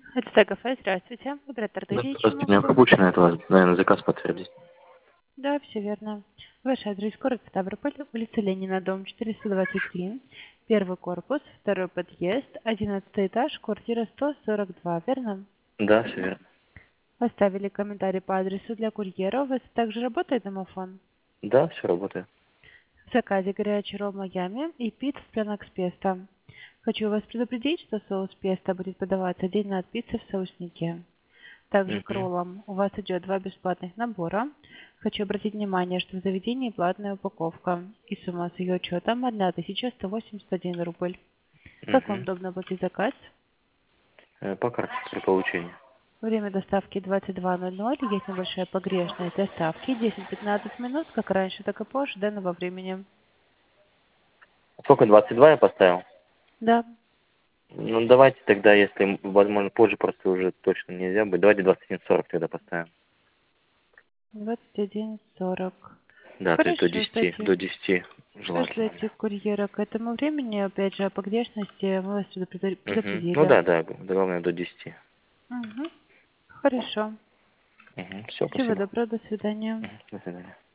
Это Тегофе, здравствуйте. Оператор Да, Дудей, чем здравствуйте, меня могу помочь? капучино, это вас, наверное, заказ подтвердить. Да, все верно. Ваш адрес город Ставрополь, улица Ленина, дом 423, первый корпус, второй подъезд, 11 этаж, квартира 142, верно? Да, все верно. Оставили комментарий по адресу для курьера. У вас также работает домофон? Да, все работает. В заказе горячий ролл Майами и пицца с пенок с песто. Хочу вас предупредить, что соус песто будет подаваться отдельно от пиццы в соуснике. Также к Мгм. роллам у вас идет два бесплатных набора. Хочу обратить внимание, что в заведении платная упаковка. И сумма с ее учетом 1181 рубль. Как вам Мгм. удобно оплатить заказ? По карте при получении. Время доставки 22:00. Есть небольшая погрешность доставки. 10-15 минут, как раньше, так и по ожиданного времени. Сколько, 22 я поставил? Да, Ну, давайте тогда, если возможно позже, просто уже точно нельзя будет, давайте 21:40 тогда поставим. 21:40. Да, то есть до Хорошо, 10, ждите. до 10 желательно. Ждите курьера к этому времени. Опять же, о погрешности мы вас Мгм. Ну предупредили. да, да, главное до 10. Угу. Хорошо. Угу. Все, Всего спасибо. доброго, до свидания. Мгм. До свидания.